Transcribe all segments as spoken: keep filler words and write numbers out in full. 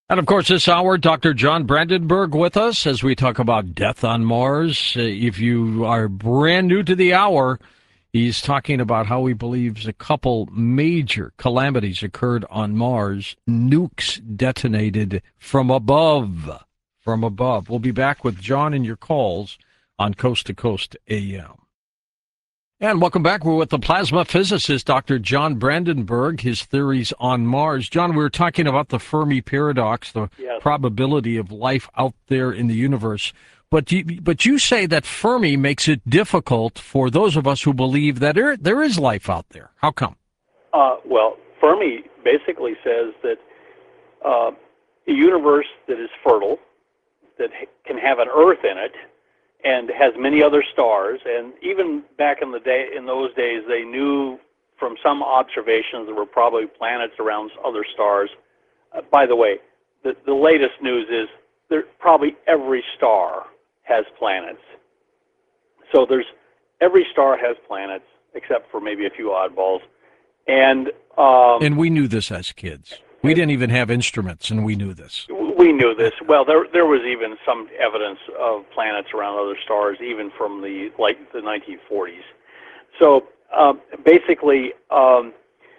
And of course, this hour, Doctor John Brandenburg with us as we talk about death on Mars. Uh, if you are brand new to the hour, he's talking about how he believes a couple major calamities occurred on Mars. Nukes detonated from above. From above. We'll be back with John and your calls on Coast to Coast A M. And welcome back. We're with the plasma physicist, Doctor John Brandenburg, his theories on Mars. John, we were talking about the Fermi paradox, the Yes. probability of life out there in the universe. But you, but you say that Fermi makes it difficult for those of us who believe that there, there is life out there. How come? Uh, well, Fermi basically says that uh, a universe that is fertile, that ha- can have an Earth in it, and has many other stars, and even back in the day, in those days, they knew from some observations there were probably planets around other stars. Uh, by the way, the, the latest news is there probably every star has planets. So there's every star has planets, except for maybe a few oddballs, and um, And we knew this as kids. We didn't even have instruments, and we knew this. we knew this. Well, there there was even some evidence of planets around other stars, even from the like the nineteen forties. So um, basically, um,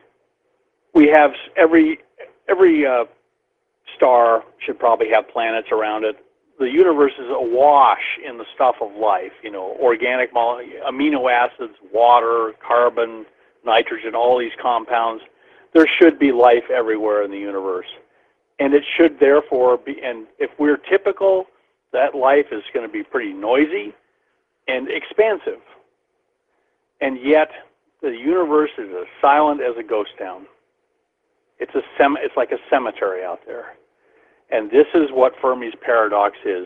we have every every uh, star should probably have planets around it. The universe is awash in the stuff of life. You know, organic mole- amino acids, water, carbon, nitrogen, all these compounds. There should be life everywhere in the universe. And it should therefore be, and if we're typical, that life is going to be pretty noisy and expansive. And yet, the universe is as silent as a ghost town. It's a sem- it's like a cemetery out there. And this is what Fermi's paradox is.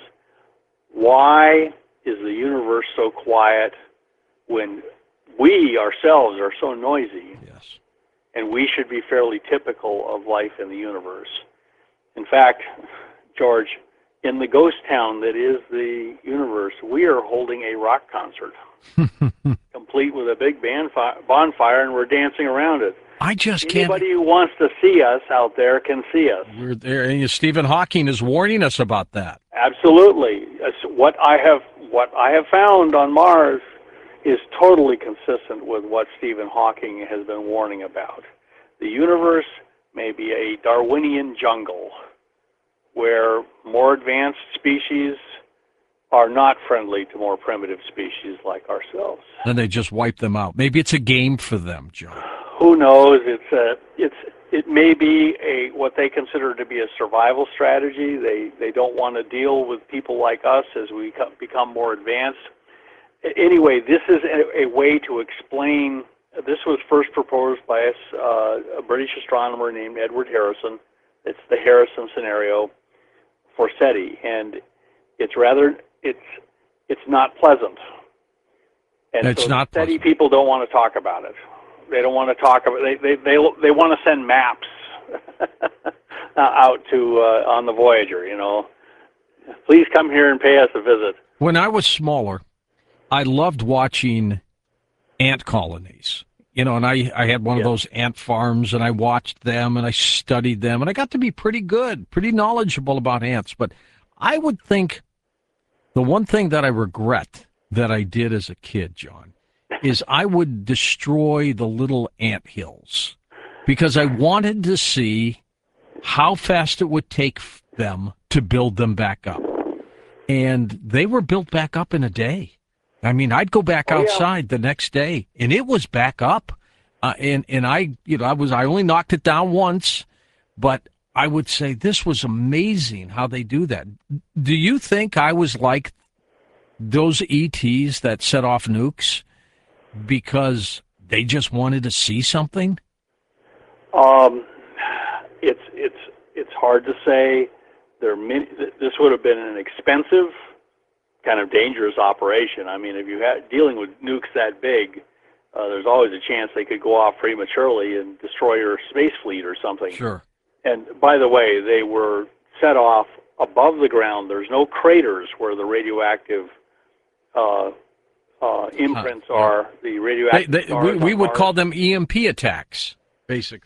Why is the universe so quiet when we ourselves are so noisy? Yes. And we should be fairly typical of life in the universe. In fact, George, in the ghost town that is the universe, we are holding a rock concert, complete with a big band fi- bonfire, and we're dancing around it. I just can't. Anybody who wants to see us out there can see us. We're there, and Stephen Hawking is warning us about that. Absolutely. That's what I have what I have found on Mars is totally consistent with what Stephen Hawking has been warning about. The universe may be a Darwinian jungle where more advanced species are not friendly to more primitive species like ourselves. Then they just wipe them out. Maybe it's a game for them, John. Who knows? It's a, it's it may be a what they consider to be a survival strategy. They they don't want to deal with people like us as we become more advanced. Anyway, this is a, a way to explain. This was first proposed by a, uh, a British astronomer named Edward Harrison. It's the Harrison scenario for SETI, and it's rather it's it's not pleasant. And It's so not SETI pleasant. people don't want to talk about it. They don't want to talk about they they they, they want to send maps out to uh, on the Voyager. You know, please come here and pay us a visit. When I was smaller, I loved watching ant colonies. You know, and I, I had one Yeah. of those ant farms, and I watched them, and I studied them, and I got to be pretty good, pretty knowledgeable about ants. But I would think the one thing that I regret that I did as a kid, John, is I would destroy the little ant hills because I wanted to see how fast it would take them to build them back up. And they were built back up in a day. I mean, I'd go back Oh, yeah. outside the next day, and it was back up. Uh, and and I, you know, I was I only knocked it down once, but I would say this was amazing how they do that. Do you think I was like those E Ts that set off nukes because they just wanted to see something? Um, it's it's it's hard to say. There are many, this would have been an expensive, kind of dangerous operation. I mean, if you had dealing with nukes that big, uh, there's always a chance they could go off prematurely and destroy your space fleet or something. Sure. And by the way, they were set off above the ground. There's no craters where the radioactive uh, uh, imprints Huh, yeah. are. The They, radioactive. they, stars we, we on would Mars. call them E M P attacks, basically.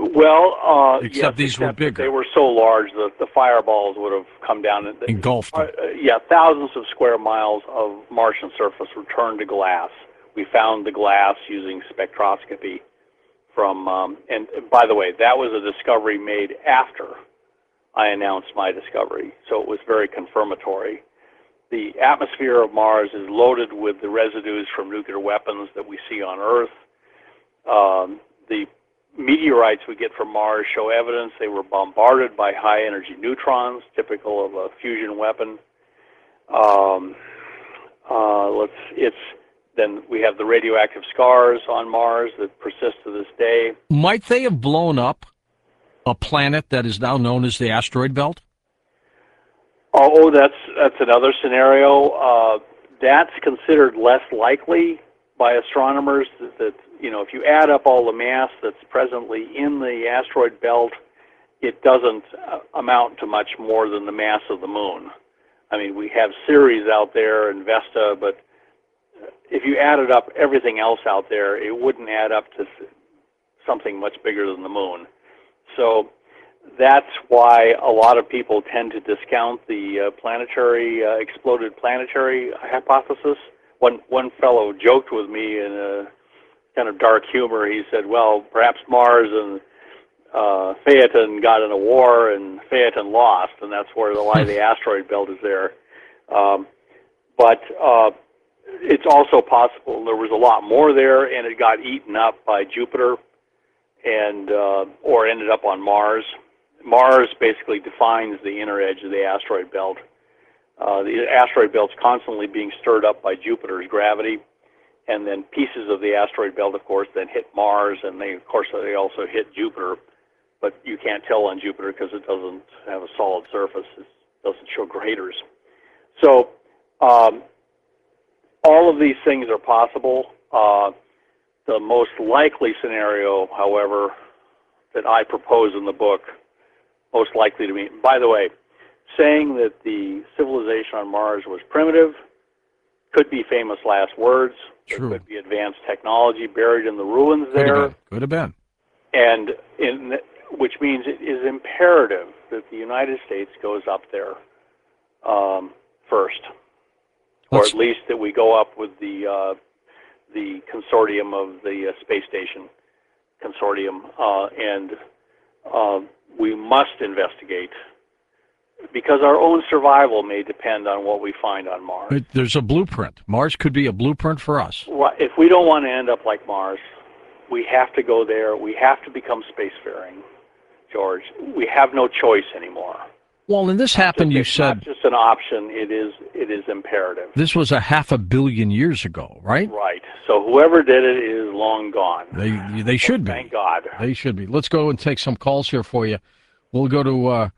Well, uh, Except yes, these except were that bigger. They were so large that the fireballs would have come down and Engulfed them. Uh, yeah, thousands of square miles of Martian surface were turned to glass. We found the glass using spectroscopy from, um, and by the way, that was a discovery made after I announced my discovery, so it was very confirmatory. The atmosphere of Mars is loaded with the residues from nuclear weapons that we see on Earth. Um, the meteorites we get from Mars show evidence they were bombarded by high-energy neutrons, typical of a fusion weapon. Um, uh, let's. It's then we have the radioactive scars on Mars that persist to this day. Might they have blown up a planet that is now known as the asteroid belt? Oh, that's that's another scenario. Uh, that's considered less likely by astronomers. That, that you know, if you add up all the mass that's presently in the asteroid belt, it doesn't uh, amount to much more than the mass of the Moon. I mean, we have Ceres out there and Vesta, but if you added up everything else out there, it wouldn't add up to something much bigger than the Moon. So that's why a lot of people tend to discount the uh, planetary, uh, exploded planetary hypothesis. One one fellow joked with me in a kind of dark humor. He said, well, perhaps Mars and uh, Phaeton got in a war and Phaeton lost, and that's where the lie of the asteroid belt is there. Um, but uh, it's also possible there was a lot more there, and it got eaten up by Jupiter, and uh, or ended up on Mars. Mars basically defines the inner edge of the asteroid belt. Uh, the asteroid belt's constantly being stirred up by Jupiter's gravity, and then pieces of the asteroid belt, of course, then hit Mars, and they, of course, they also hit Jupiter. But you can't tell on Jupiter because it doesn't have a solid surface. It doesn't show craters. So um, all of these things are possible. Uh, the most likely scenario, however, that I propose in the book, most likely to be, by the way, saying that the civilization on Mars was primitive could be famous last words. True. There could be advanced technology buried in the ruins Could there. have been. Could have been. And in, which means it is imperative that the United States goes up there um, first, or Let's- at least that we go up with the uh, the consortium of the uh, space station consortium, uh, and uh, we must investigate, because our own survival may depend on what we find on Mars. It- There's a blueprint. Mars could be a blueprint for us. Well, if we don't want to end up like Mars, we have to go there. We have to become spacefaring, George. We have no choice anymore. Well, and this happened, you It's said, not just an option. It is it is imperative. this was a half a billion years ago, right? Right. So whoever did it is long gone. They they should be. Thank God. They should be. Let's go and take some calls here for you. We'll go to uh,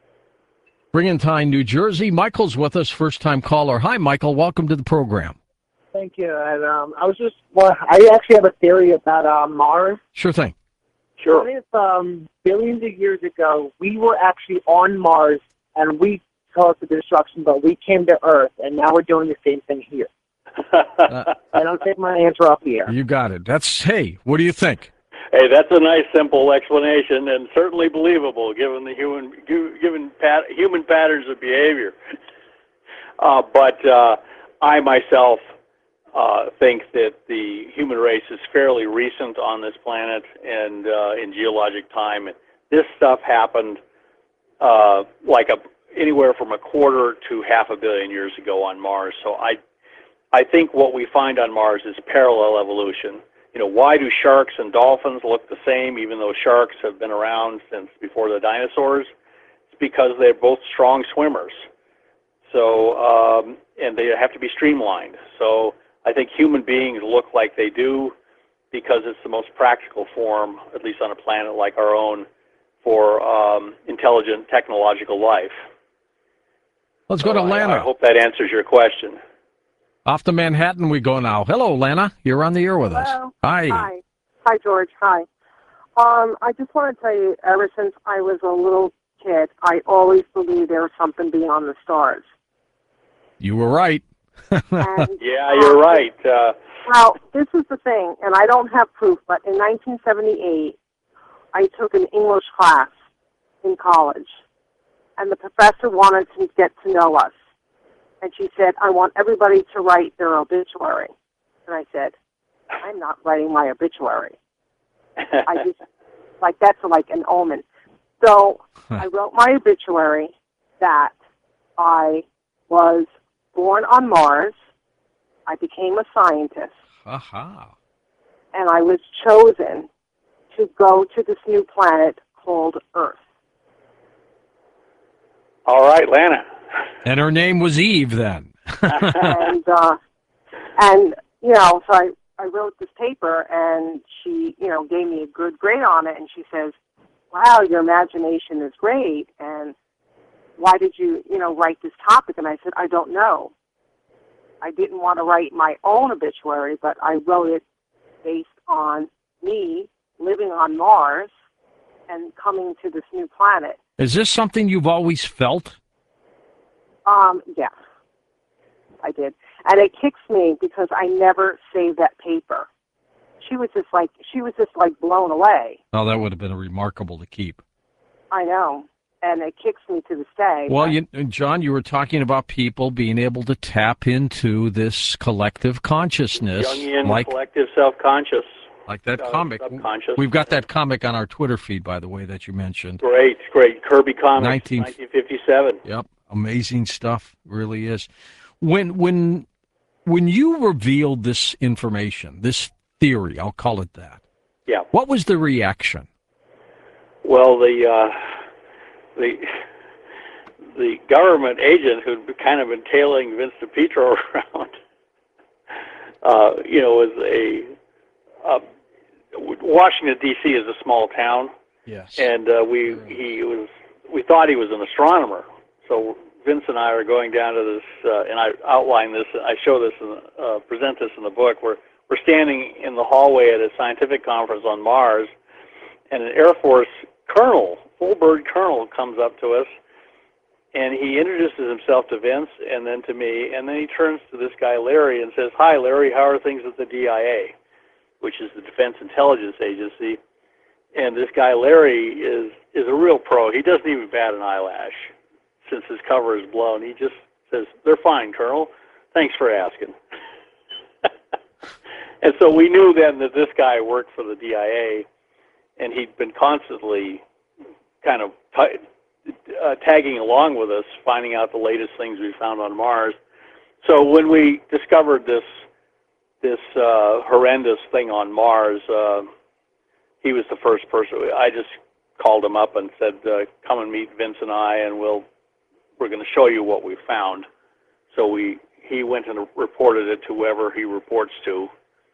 Brigantine, New Jersey. Michael's with us, first-time caller. Hi, Michael. Welcome to the program. Thank you. And um, I was just, well, I actually have a theory about uh, Mars. Sure thing. Sure. What if um, billions of years ago we were actually on Mars and we caused the destruction, but we came to Earth, and now we're doing the same thing here? Uh, I don't take my answer off the air. you got it. That's, hey, what do you think? Hey, that's a nice, simple explanation, and certainly believable given the human given pat, human patterns of behavior. Uh, but uh, I myself uh, think that the human race is fairly recent on this planet and uh, in geologic time. This stuff happened uh, like a, anywhere from a quarter to half a billion years ago on Mars. So I, I think what we find on Mars is parallel evolution. You know, why do sharks and dolphins look the same, even though sharks have been around since before the dinosaurs? It's because they're both strong swimmers. So, um, and they have to be streamlined. So I think human beings look like they do because it's the most practical form, at least on a planet like our own, for um, intelligent technological life. Let's go to So I- Lana. I hope that answers your question. Off to Manhattan we go now. Hello, Lana. You're on the air with us. Hello. Hi. Hi. Hi, George. Hi. Um, I just want to tell you, ever since I was a little kid, I always believed there was something beyond the stars. You were right. And, Yeah, you're right. Uh, well, this is the thing, and I don't have proof, but in nineteen seventy-eight, I took an English class in college, and the professor wanted to get to know us. And she said, I want everybody to write their obituary. And I said, I'm not writing my obituary. I just, like, that's like an omen. So I wrote my obituary that I was born on Mars, I became a scientist, Aha. and I was chosen to go to this new planet called Earth. All right, Lana. And her name was Eve then. and, uh, and, you know, so I, I wrote this paper, and she, you know, gave me a good grade on it, and she says, wow, your imagination is great, and why did you, you know, write this topic? And I said, I don't know. I didn't want to write my own obituary, but I wrote it based on me living on Mars and coming to this new planet. Is this something you've always felt? Um, yeah, I did. And it kicks me because I never saved that paper. She was just like, she was just like blown away. Oh, that would have been remarkable to keep. I know. And it kicks me to this day. Well, you, John, you were talking about people being able to tap into this collective consciousness. Jungian like, collective self-conscious. Like that uh, comic. Subconscious. We've got that comic on our Twitter feed, by the way, that you mentioned. Great, great. Kirby Comics, nineteen nineteen fifty-seven. Yep, amazing stuff, really is. When when when you revealed this information, this theory, I'll call it that. Yeah. What was the reaction? Well, the uh, the the government agent who'd kind of been tailing Vince DiPietro around, uh, you know, was a uh, Washington D C is a small town. Yes. And uh, we he was we thought he was an astronomer. So Vince and I are going down to this, uh, and I outline this. I show this, and uh, present this in the book. We're we're standing in the hallway at a scientific conference on Mars, and an Air Force colonel, full bird colonel, comes up to us, and he introduces himself to Vince and then to me, and then he turns to this guy Larry and says, "Hi, Larry. How are things at the D I A?" which is the Defense Intelligence Agency. And this guy Larry is is a real pro. He doesn't even bat an eyelash since his cover is blown. He just says, "They're fine, Colonel. Thanks for asking." And so we knew then that this guy worked for the D I A, and he'd been constantly kind of t- uh, tagging along with us, finding out the latest things we found on Mars. So when we discovered this this uh, horrendous thing on Mars, uh, he was the first person. I just called him up and said, uh, "Come and meet Vince and I, and we'll we're going to show you what we found." So we he went and reported it to whoever he reports to,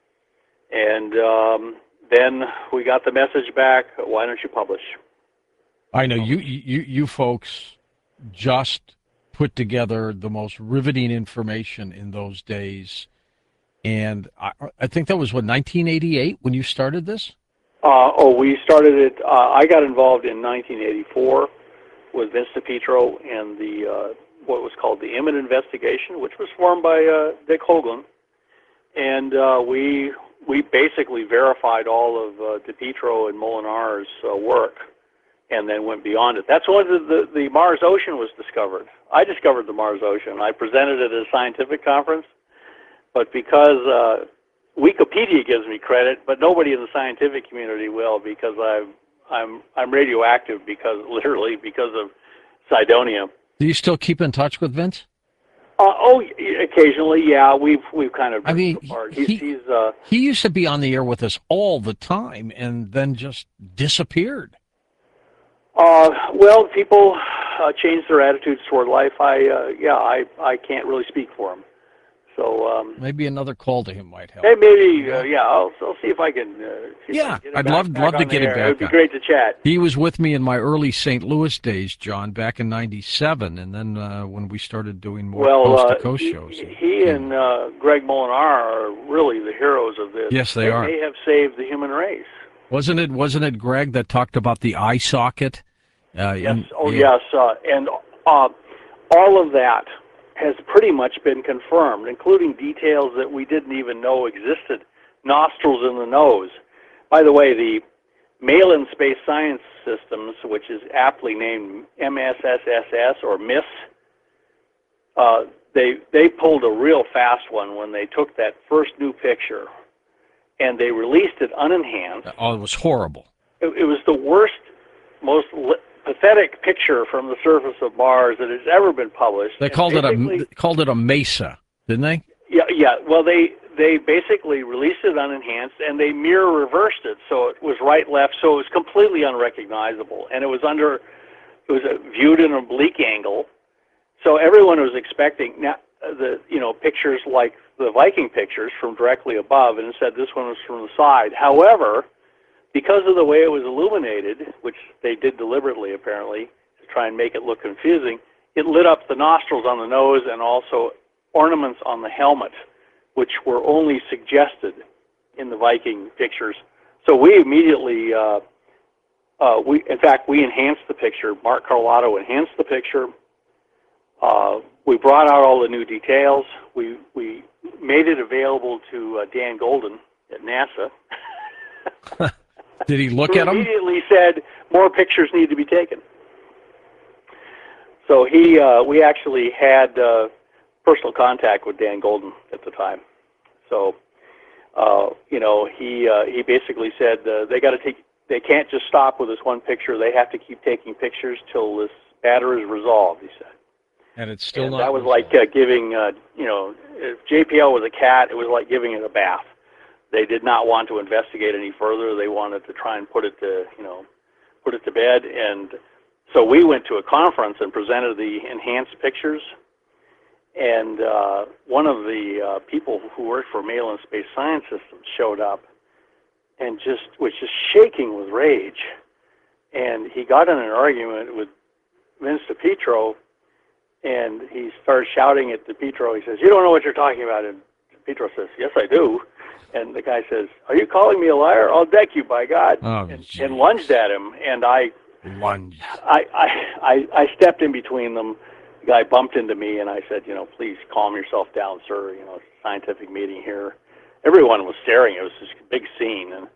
and um, then we got the message back. Why don't you publish? I know you you you folks just put together the most riveting information in those days, and I, I think that was what nineteen eighty-eight when you started this. Uh, oh, we started it. Uh, I got involved in nineteen eighty-four with Vince DiPietro and the uh, what was called the Emmett Investigation, which was formed by uh, Dick Hoagland, and uh, we we basically verified all of uh, DiPietro and Molinar's uh, work, and then went beyond it. That's when the, the the Mars Ocean was discovered. I discovered the Mars Ocean. I presented it at a scientific conference, but because uh, Wikipedia gives me credit, but nobody in the scientific community will, because I'm I'm I'm radioactive because literally because of Cydonia. Do you still keep in touch with Vince? Uh, oh, occasionally, yeah. We've we've kind of I mean, apart. He's, he, he's uh, he used to be on the air with us all the time, and then just disappeared. uh, well, people uh, change their attitudes toward life. I uh, yeah, I I can't really speak for him. So um, Maybe another call to him might help. hey, maybe uh, yeah. I'll I'll see if I can. Uh, see if Yeah, I can get him I'd back- love- back love to on the get him air. back It would be on. great to chat. He was with me in my early Saint Louis days, John, back in ninety-seven, and then uh, when we started doing more Well, uh, coast-to-coast he, shows. he and uh, Greg Molinar are really the heroes of this. Yes, they are. They have saved the human race. Wasn't it Wasn't it Greg that talked about the eye socket? Uh, Yes. in- Oh, yeah. yes. Uh, and uh, all of that has pretty much been confirmed, including details that we didn't even know existed. Nostrils in the nose. By the way, the Malin Space Science Systems, which is aptly named M S S S S or M I S, uh, they they pulled a real fast one when they took that first new picture, and they released it unenhanced. Oh, it was horrible. It, it was the worst, most li- pathetic picture from the surface of Mars that has ever been published. They And called it a basically- they called it a mesa, didn't they? Yeah, yeah. Well, they they basically released it unenhanced, and they mirror reversed it, so it was right left, so it was completely unrecognizable, and it was under it was uh, viewed in an oblique angle, so everyone was expecting now the you know pictures like the Viking pictures from directly above, and instead this one was from the side. However, because of the way it was illuminated, which they did deliberately apparently to try and make it look confusing, it lit up the nostrils on the nose and also ornaments on the helmet, which were only suggested in the Viking pictures. So we immediately, uh, uh, we in fact, we enhanced the picture. Mark Carlotto enhanced the picture. Uh, we brought out all the new details. We we made it available to uh, Dan Golden at NASA. Did he look Who at them? immediately said more pictures need to be taken. So he, uh, we actually had uh, personal contact with Dan Golden at the time. So, uh, you know, he uh, he basically said uh, they got to take. They can't just stop with this one picture. They have to keep taking pictures till this matter is resolved. He said. And it's still and not. that was resolved. like uh, giving, uh, you know, if J P L was a cat, it was like giving it a bath. They did not want to investigate any further. They wanted to try and put it to, you know, put it to bed. And so we went to a conference and presented the enhanced pictures. And uh, one of the uh, people who worked for Malin Space Science Systems showed up and just was just shaking with rage. And he got in an argument with Vince DiPietro, and he started shouting at DiPietro. He says, "You don't know what you're talking about." And DiPietro says, "Yes, I do." And the guy says, "Are you calling me a liar? I'll deck you, by God." Oh, and, geez. and lunged at him. And I, Lunge. I, I, I, I stepped in between them. The guy bumped into me, and I said, "You know, please calm yourself down, sir. You know, it's a scientific meeting here." Everyone was staring. It was this big scene. And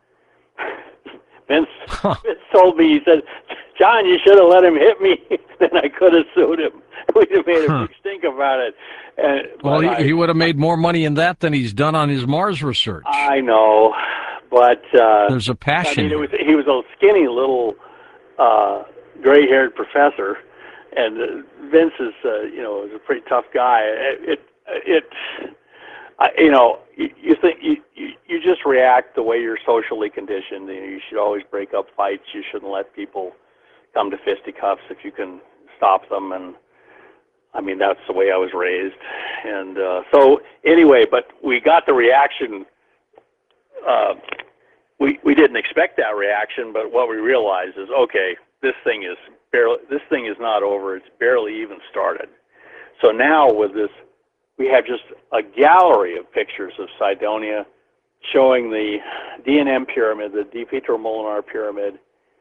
Vince, Vince told me, he said, "John, you should have let him hit me. Then I could have sued him. We'd have made a big stink about it." And, Well, he, I, he would have made more money in that than he's done on his Mars research. I know, but uh, There's a passion. I mean, it here. was he was a skinny little uh, gray-haired professor, and uh, Vince is uh, you know is a pretty tough guy. It it, it I, you know you, you think you, you you just react the way you're socially conditioned. You know, you should always break up fights. You shouldn't let people come to fisticuffs if you can stop them. And I mean, that's the way I was raised. And uh, so anyway, but we got the reaction. Uh, we we didn't expect that reaction, but what we realized is, okay, this thing is barely, this thing is not over. It's barely even started. So now with this, we have just a gallery of pictures of Cydonia showing the D N M pyramid, the DiPietro-Molinar pyramid.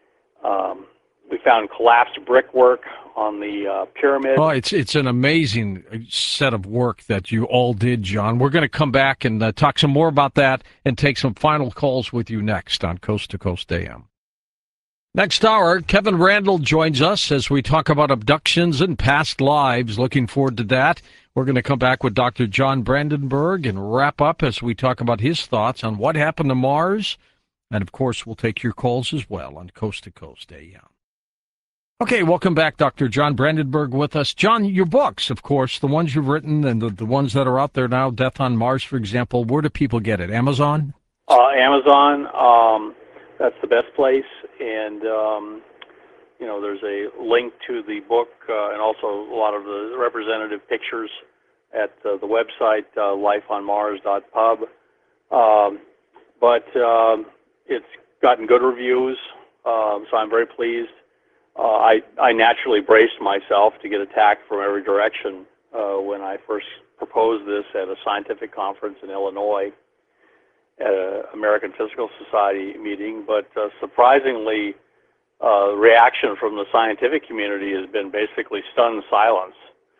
Um, we found collapsed brickwork on the uh, pyramid. Well, it's it's an amazing set of work that you all did, John. We're going to come back and uh, talk some more about that and take some final calls with you next on Coast to Coast A M. Next hour, Kevin Randle joins us as we talk about abductions and past lives. Looking forward to that. We're going to come back with Doctor John Brandenburg and wrap up as we talk about his thoughts on what happened to Mars. And, of course, we'll take your calls as well on Coast to Coast A M. Okay, welcome back, Doctor John Brandenburg with us. John, your books, of course, the ones you've written and the, the ones that are out there now, Death on Mars, for example, where do people get it? Amazon? Uh, Amazon, um, that's the best place. And, um, you know, there's a link to the book uh, and also a lot of the representative pictures at uh, the website, uh, life on mars dot pub. Um, but um, it's gotten good reviews, um, so I'm very pleased. Uh, I, I naturally braced myself to get attacked from every direction uh, when I first proposed this at a scientific conference in Illinois at an American Physical Society meeting. But uh, surprisingly, uh, reaction from the scientific community has been basically stunned silence.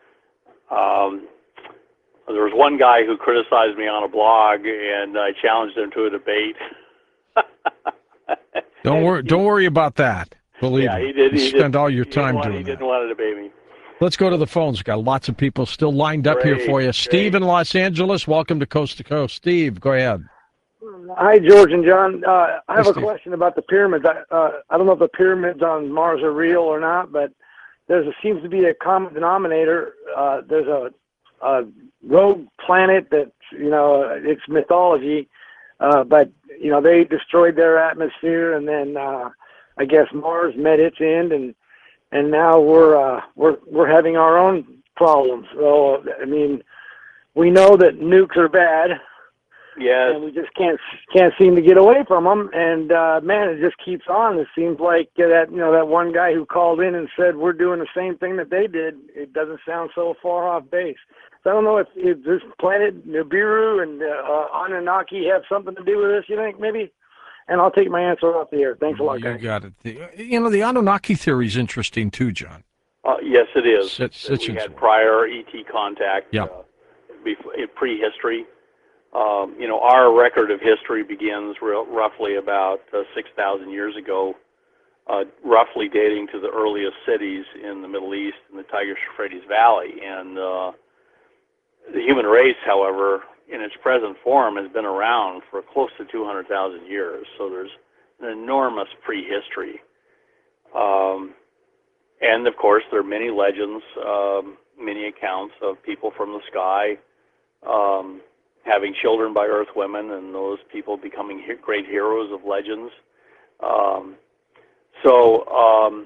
Um, there was one guy who criticized me on a blog, and I challenged him to a debate. Don't worry. Don't worry about that. Believe yeah, me. he did. You He spend did, all your he didn't time want, doing He that. didn't want to debate me. Let's go to the phones. We've got lots of people still lined up here Great, for you. Steve great. in Los Angeles, welcome to Coast to Coast. Steve, go ahead. Hi, George and John. Uh, I have Hey, a Steve. question about the pyramids. I, uh, I don't know if the pyramids on Mars are real or not, but there seems to be a common denominator. Uh, there's a, a rogue planet that, you know, it's mythology, uh, but, you know, they destroyed their atmosphere, and then uh, I guess Mars met its end, and and now we're uh, we're we're having our own problems. So, I mean, we know that nukes are bad. Yes. And we just can't can't seem to get away from them. And uh, man, it just keeps on. It seems like that you know that one guy who called in and said we're doing the same thing that they did. It doesn't sound so far off base. So I don't know if, if this planet Nibiru and uh, Anunnaki have something to do with this. You think maybe? And I'll take my answer off the air. Thanks a lot, You guys. got it. The, you know, the Anunnaki theory is interesting too, John. Uh, yes, it is. Sit- That sit we and had swallow. prior E T contact. Yeah. Uh, before, in prehistory. Um, you know, our record of history begins r- roughly about uh, six thousand years ago, uh, roughly dating to the earliest cities in the Middle East in the Tigris-Euphrates Valley. And uh, the human race, however, in its present form, has been around for close to two hundred thousand years. So there's an enormous prehistory. Um, and, of course, there are many legends, um, many accounts of people from the sky um, having children by earth women, and those people becoming he- great heroes of legends. Um, so um,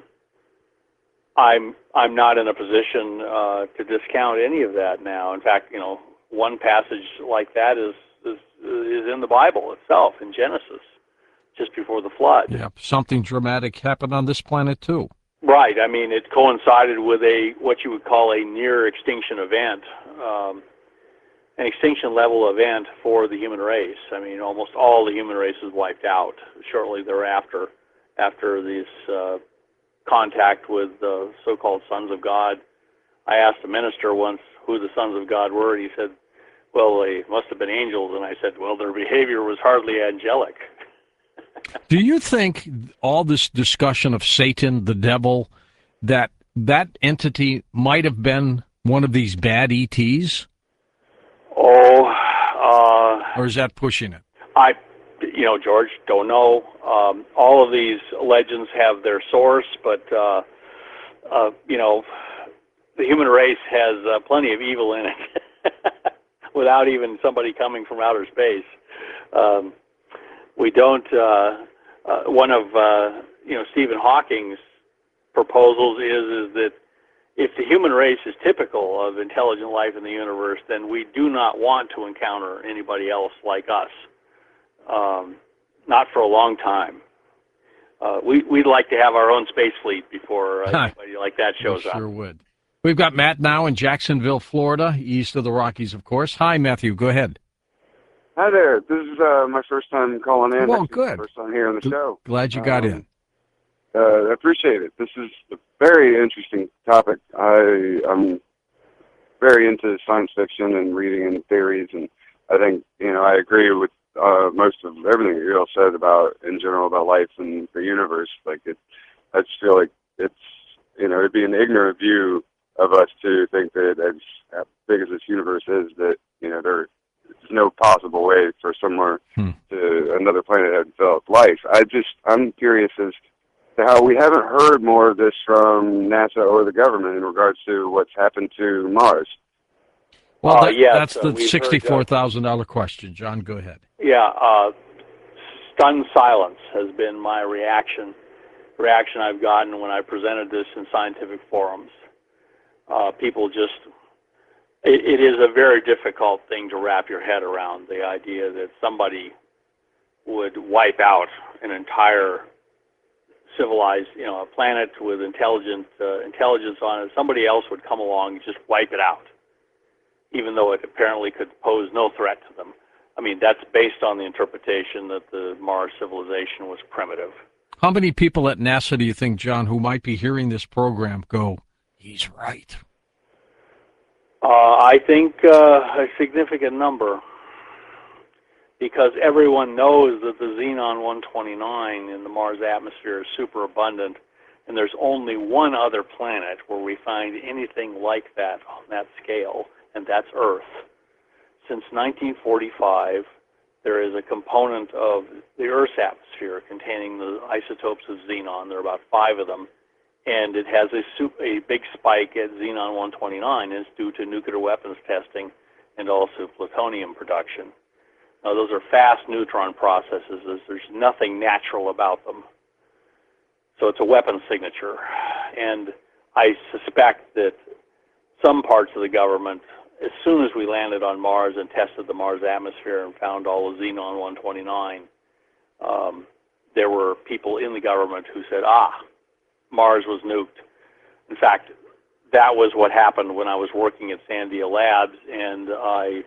I'm I'm not in a position uh, to discount any of that now. In fact, you know, one passage like that is is, is in the Bible itself, in Genesis, just before the flood. Yeah, something dramatic happened on this planet too. Right. I mean, it coincided with a what you would call a near extinction event. Um, an extinction level event for the human race. I mean, almost all the human race was wiped out shortly thereafter, after this uh, contact with the so-called sons of God. I asked a minister once who the sons of God were, and he said, well, they must have been angels. And I said, well, their behavior was hardly angelic. Do you think all this discussion of Satan, the devil, that that entity might have been one of these bad E Ts? Oh, uh, Or is that pushing it? I, you know, George, don't know. Um, all of these legends have their source, but, uh, uh, you know, the human race has uh, plenty of evil in it without even somebody coming from outer space. Um, we don't, uh, uh, one of, uh, you know, Stephen Hawking's proposals is, is that if the human race is typical of intelligent life in the universe, then we do not want to encounter anybody else like us. Um, not for a long time. Uh, we, we'd like to have our own space fleet before uh, anybody like that shows we up. sure would. We've got Matt now in Jacksonville, Florida, east of the Rockies, of course. Hi, Matthew. Go ahead. Hi there. This is uh, my first time calling in. Well, Actually, good. First time here on the show. Glad you got Um, in. Uh, I appreciate it. This is a very interesting topic. I, I'm very into science fiction and reading and theories, and I think, you know, I agree with uh, most of everything you all said about, in general, about life and the universe. Like, it, I just feel like it's, you know, it'd be an ignorant view of us to think that as big as this universe is, that, you know, there, there's no possible way for somewhere Hmm. to another planet to have developed life. I just, I'm curious as to how we haven't heard more of this from NASA or the government in regards to what's happened to Mars. Well, Uh, that, yes, that's uh, the we've heard, uh, sixty-four thousand dollars question. John, go ahead. Yeah, uh, stunned silence has been my reaction, reaction I've gotten when I presented this in scientific forums. Uh, people just, it, it is a very difficult thing to wrap your head around, the idea that somebody would wipe out an entire civilized, you know, a planet with intelligent uh, intelligence on it. Somebody else would come along and just wipe it out, even though it apparently could pose no threat to them. I mean, that's based on the interpretation that the Mars civilization was primitive. How many people at NASA do you think, John, who might be hearing this program go, he's right? Uh, I think uh, a significant number. because everyone knows that the xenon one twenty-nine in the Mars atmosphere is super abundant, and there's only one other planet where we find anything like that on that scale, and that's Earth. Since nineteen forty-five, there is a component of the Earth's atmosphere containing the isotopes of xenon. There are about five of them, and it has a, super, a big spike at xenon one twenty-nine. It's due to nuclear weapons testing and also plutonium production. Now, those are fast neutron processes. There's nothing natural about them. So it's a weapon signature. And I suspect that some parts of the government, as soon as we landed on Mars and tested the Mars atmosphere and found all of xenon one twenty-nine, um, there were people in the government who said, ah, Mars was nuked. In fact, that was what happened when I was working at Sandia Labs, and I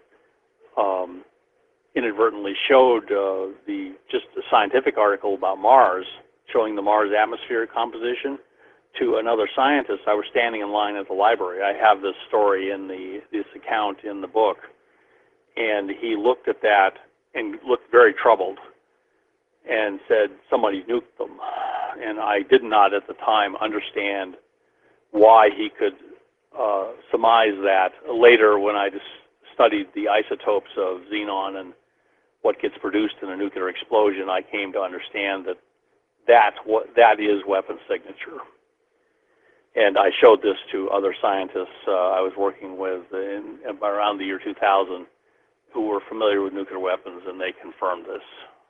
um, inadvertently showed uh, the just a scientific article about Mars, showing the Mars atmosphere composition to another scientist. I was standing in line at the library. I have this story in the this account in the book, and he looked at that and looked very troubled and said, somebody nuked them. And I did not at the time understand why he could uh, surmise that. Later, when I just studied the isotopes of xenon and what gets produced in a nuclear explosion, I came to understand that that, what, that is weapon signature. And I showed this to other scientists uh, I was working with in, in around the year two thousand who were familiar with nuclear weapons, and they confirmed this,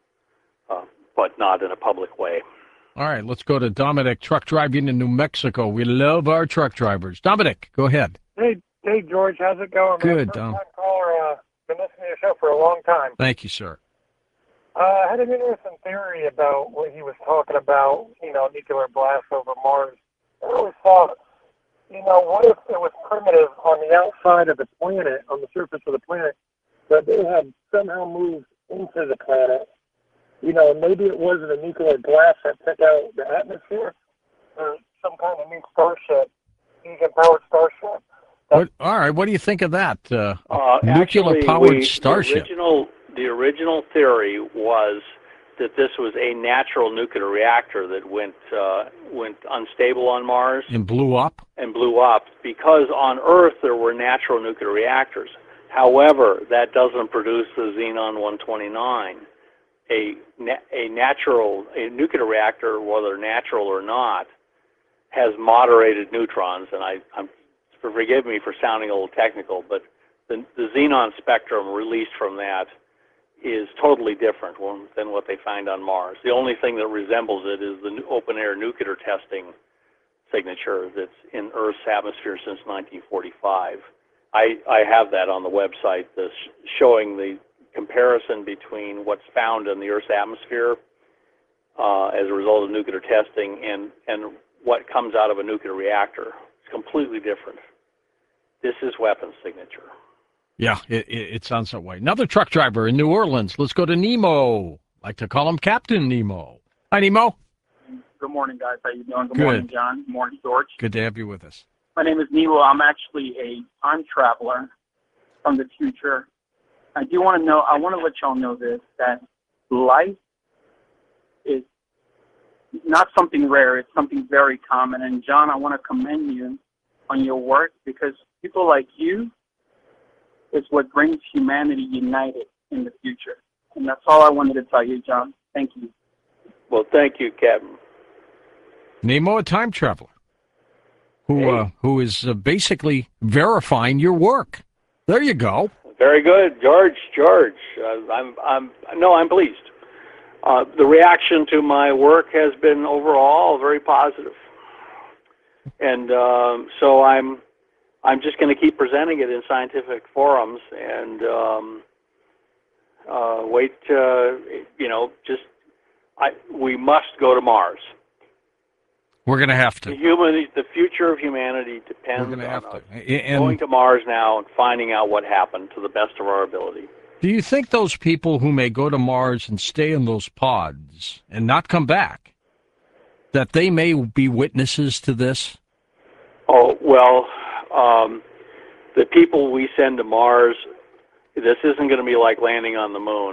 uh, but not in a public way. All right, let's go to Dominic, truck driving in New Mexico. We love our truck drivers. Dominic, go ahead. Hey, hey, George, how's it going? Good, Dom. Dom. Caller, uh, been listening to your show for a long time. Thank you, sir. Uh, I had an interesting theory about what he was talking about, you know, nuclear blasts over Mars. I always thought, you know, what if it was primitive on the outside of the planet, on the surface of the planet, but they had somehow moved into the planet? You know, maybe it wasn't a nuclear blast that took out the atmosphere, or some kind of new starship, fusion-powered starship. What, all right, what do you think of that? Uh, Uh, nuclear-powered actually, we, starship. The original, the original theory was that this was a natural nuclear reactor that went uh, went unstable on Mars And blew up? and blew up because on Earth there were natural nuclear reactors. However, that doesn't produce the xenon one twenty-nine. A, na- a natural, a nuclear reactor, whether natural or not, has moderated neutrons, and I, I'm, forgive me for sounding a little technical, but the, the xenon spectrum released from that is totally different than what they find on Mars. The only thing that resembles it is the open-air nuclear testing signature that's in Earth's atmosphere since nineteen forty-five. I, I have that on the website, this showing the comparison between what's found in the Earth's atmosphere uh, as a result of nuclear testing and, and what comes out of a nuclear reactor. It's completely different. This is weapons signature. Yeah, it, it, it sounds that way. Another truck driver in New Orleans. Let's go to Nemo. Like to call him Captain Nemo. Hi, Nemo. Good morning, guys. How you doing? Good, Good. morning, John. Good morning, George. Good to have you with us. My name is Nemo. I'm actually a time traveler from the future. I do want to know, I want to let y'all know this, that life is not something rare. It's something very common. And, John, I want to commend you on your work because people like you is what brings humanity united in the future. And that's all I wanted to tell you, John. Thank you. Well, thank you, Captain. Nemo, a time traveler who Hey. uh, who is uh, basically verifying your work. There you go. Very good, George. George, uh, I'm, I'm, no, I'm pleased. Uh, the reaction to my work has been overall very positive, and um, so I'm, I'm just going to keep presenting it in scientific forums and um, uh, wait. Uh, you know, just I, we must go to Mars. We're going to have The to. human, the future of humanity We're depends going to on have us to. And going to Mars now and finding out what happened to the best of our ability. do you think those people who may go to Mars and stay in those pods and not come back, that they may be witnesses to this? Oh, well, um, the people we send to Mars, this isn't going to be like landing on the moon.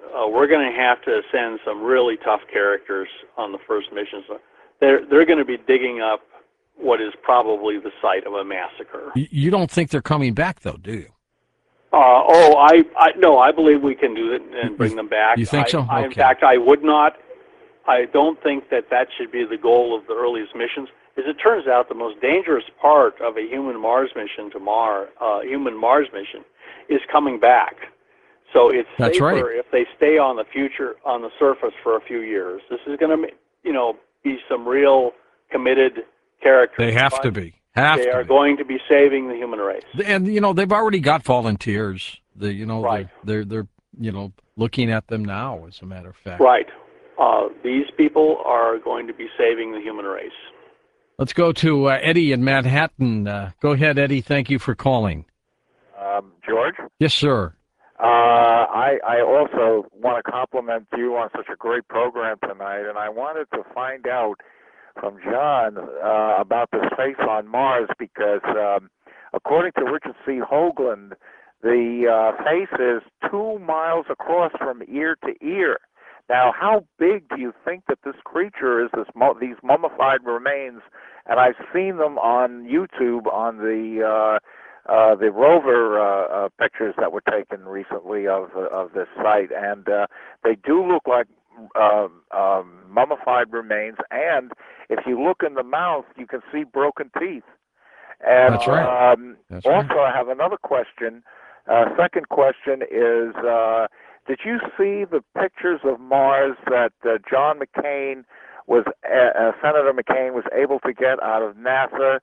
uh, we're going to have to send some really tough characters on the first mission. So they're they're going to be digging up what is probably the site of a massacre. You don't think they're coming back, though, do you? Uh, oh, I, I no, I believe we can do it and bring them back. You think I, so? I, Okay. In fact, I would not. I don't think that that should be the goal of the earliest missions. As it turns out, the most dangerous part of a human Mars mission to Mars, uh, human Mars mission, is coming back. So it's That's safer right. if they stay on the future on the surface for a few years. This is going to, you know, be some real committed characters. They have but to be. Have They to are be. going to be saving the human race. And you know they've already got volunteers. The you know Right. they're, they're they're you know looking at them now. As a matter of fact. Right. Uh, these people are going to be saving the human race. Let's go to uh, Eddie in Manhattan. Uh, go ahead, Eddie. Thank you for calling. Um, George, Yes, sir. uh, I, I also want to compliment you on such a great program tonight, and I wanted to find out from John uh, about the space on Mars because, um, according to Richard C. Hoagland, the uh, face is two miles across from ear to ear. Now, how big do you think that this creature is? This mu- these mummified remains, and I've seen them on YouTube on the uh, uh, the rover uh, uh, pictures that were taken recently of uh, of this site, and uh, they do look like um, um, mummified remains. And if you look in the mouth, you can see broken teeth. And That's right. um, That's also, right. I have another question. Uh, second question is. Uh, Did you see the pictures of Mars that uh, John McCain was, uh, uh, Senator McCain was able to get out of NASA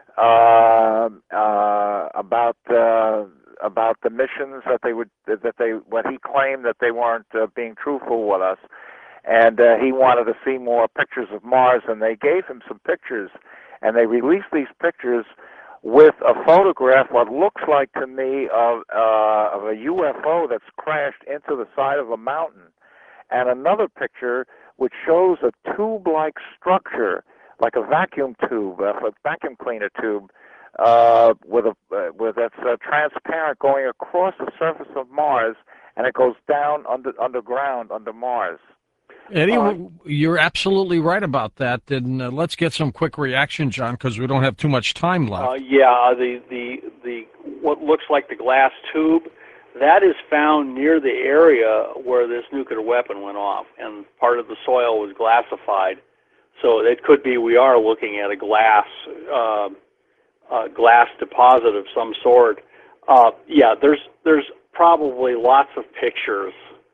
uh, uh, about uh, about the missions that they would that they what he claimed that they weren't uh, being truthful with us, and uh, he wanted to see more pictures of Mars, and they gave him some pictures, and they released these pictures with a photograph, what looks like to me, of, uh, of a U F O that's crashed into the side of a mountain, and another picture which shows a tube-like structure, like a vacuum tube, uh, a vacuum cleaner tube, uh, with a uh, with that's uh, transparent going across the surface of Mars, and it goes down under underground under Mars. Eddie, Uh, you're absolutely right about that. And uh, let's get some quick reaction, John, because we don't have too much time left. Uh, yeah, the, the the what looks like the glass tube, that is found near the area where this nuclear weapon went off, and part of the soil was glassified. So it could be we are looking at a glass uh, uh, glass deposit of some sort. Uh, yeah, there's there's probably lots of pictures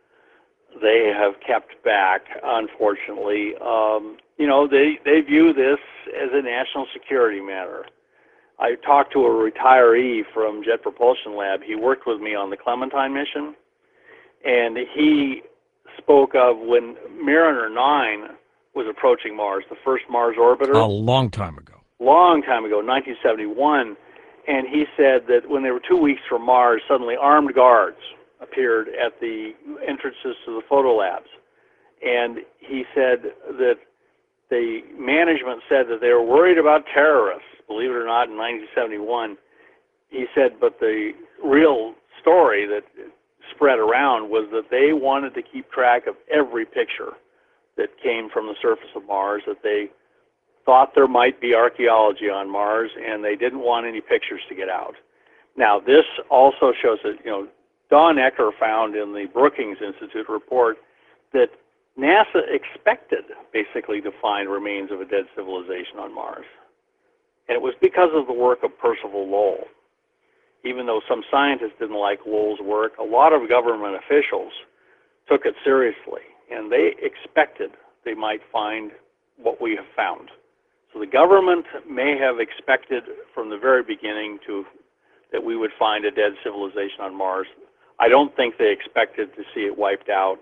they have kept back, unfortunately. Um, you know, they, they view this as a national security matter. I talked to a retiree from Jet Propulsion Lab. He worked with me on the Clementine mission, and he spoke of when Mariner nine was approaching Mars, the first Mars orbiter. A long time ago. Long time ago, nineteen seventy-one, and he said that when they were two weeks from Mars, suddenly armed guards appeared at the entrances to the photo labs. And he said that the management said that they were worried about terrorists, believe it or not, in nineteen seventy-one. He said, but the real story that spread around was that they wanted to keep track of every picture that came from the surface of Mars, that they thought there might be archaeology on Mars, and they didn't want any pictures to get out. Now, this also shows that, you know, Don Ecker found in the Brookings Institute report that NASA expected basically to find remains of a dead civilization on Mars. And it was because of the work of Percival Lowell. Even though some scientists didn't like Lowell's work, a lot of government officials took it seriously, and they expected they might find what we have found. So the government may have expected from the very beginning to that we would find a dead civilization on Mars. I don't think they expected to see it wiped out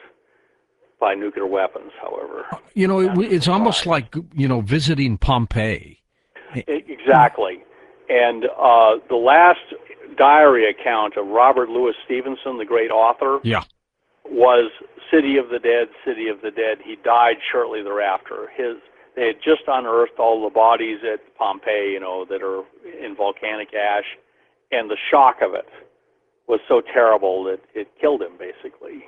by nuclear weapons, however. You know, it, it's almost like, you know, visiting Pompeii. Exactly. And uh, the last diary account of Robert Louis Stevenson, the great author, Yeah. was City of the Dead, City of the Dead. He died shortly thereafter. His They had just unearthed all the bodies at Pompeii, you know, that are in volcanic ash, and the shock of it was so terrible that it killed him, basically.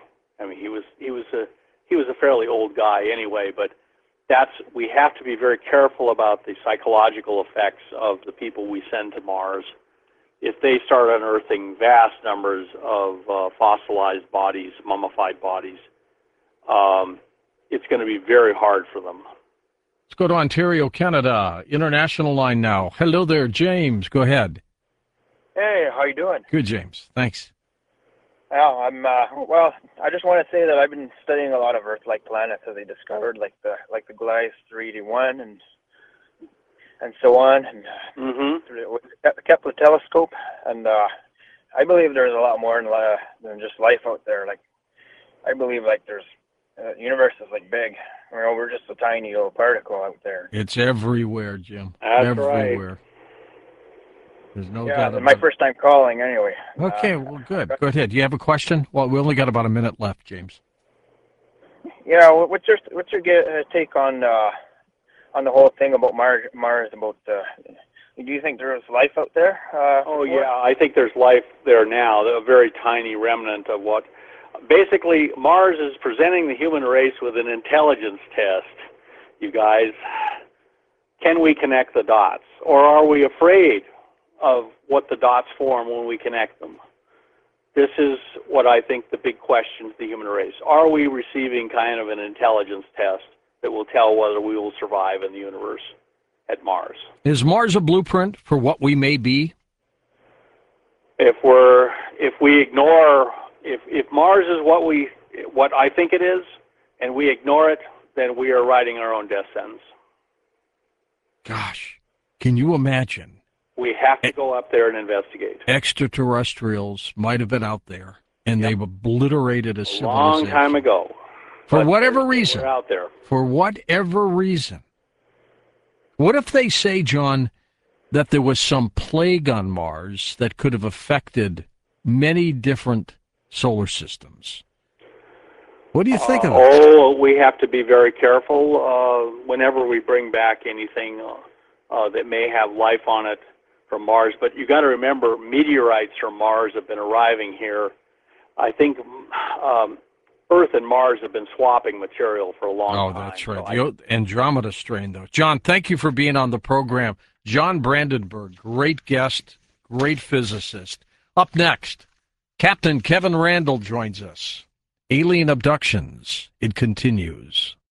I mean, he was he was a he was a fairly old guy anyway, but that's we have to be very careful about the psychological effects of the people we send to Mars. If they start unearthing vast numbers of uh, fossilized bodies, mummified bodies, um, it's going to be very hard for them. Let's go to Ontario, Canada. International line now. Hello there, James. Go ahead. Hey, how you doing? Good, James. Thanks. Well, I'm uh, well. I just want to say that I've been studying a lot of Earth-like planets that they discovered, like the like the Gliese three eighty-one and and so on, and Mm-hmm. through the Kepler telescope. And uh, I believe there's a lot more than, uh, than just life out there. Like I believe like there's uh, the universe is like big. You know, we're just a tiny little particle out there. It's everywhere, Jim. That's everywhere. right. There's no Yeah, doubt it's about my it. first time calling anyway. Okay, Uh, well, good. Go ahead. Do you have a question? Well, we only got about a minute left, James. Yeah, wh- what's your what's your ge- uh, take on uh, on the whole thing about Mars? Mars about uh, do you think there is life out there? Uh, Oh yeah, I think there's life there now, a very tiny remnant of what. Basically, Mars is presenting the human race with an intelligence test. You guys, can we connect the dots, or are we afraid of what the dots form when we connect them? This is what I think the big question to the human race. Are we receiving kind of an intelligence test that will tell whether we will survive in the universe at Mars? Is Mars a blueprint for what we may be? If we're, if we ignore, if, if Mars is what we, what I think it is, and we ignore it, then we are writing our own death sentence. Gosh, can you imagine? We have to go up there and investigate. Extraterrestrials might have been out there, and Yep. they've obliterated a A civilization. long time ago. For But whatever they're- reason. They're out there. For whatever reason. What if they say, John, that there was some plague on Mars that could have affected many different solar systems? What do you think Uh, of that? Oh, we have to be very careful uh, whenever we bring back anything uh, uh, that may have life on it from Mars. But you got to remember, meteorites from Mars have been arriving here. I think um, Earth and Mars have been swapping material for a long Oh, time. that's right. So The O- Andromeda strain, though. John, thank you for being on the program. John Brandenburg, great guest, great physicist. Up next, Captain Kevin Randle joins us. Alien abductions. It continues.